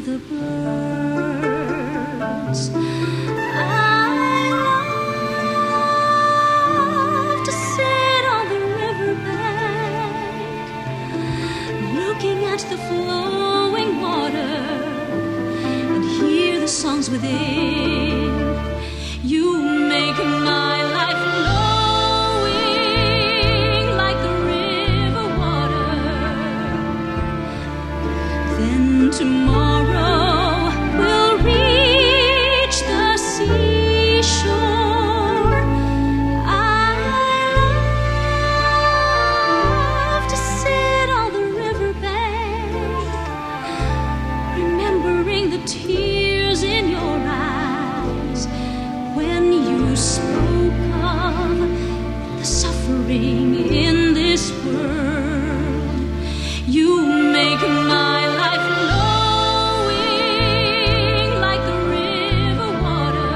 the birds. I love to sit on the riverbank, looking at the flowing water and hear the songs within. You make my life flowing like the river water. Then tomorrow we'll reach the seashore. I love to sit on the riverbank, remembering the tears in your eyes when you spoke of the suffering in this world. You make my life flowing like the river water.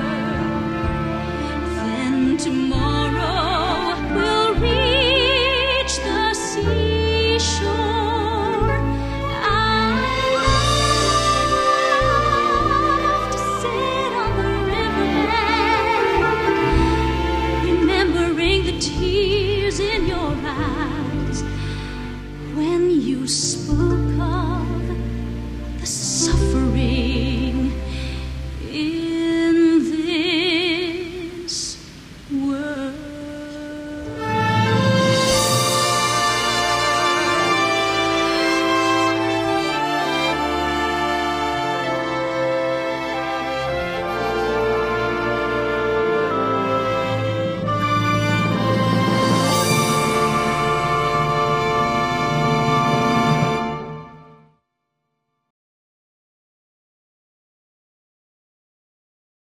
Then tomorrow we'll reach the seashore. I love to sit on the riverbank, remembering the tears in your eyes when you spoke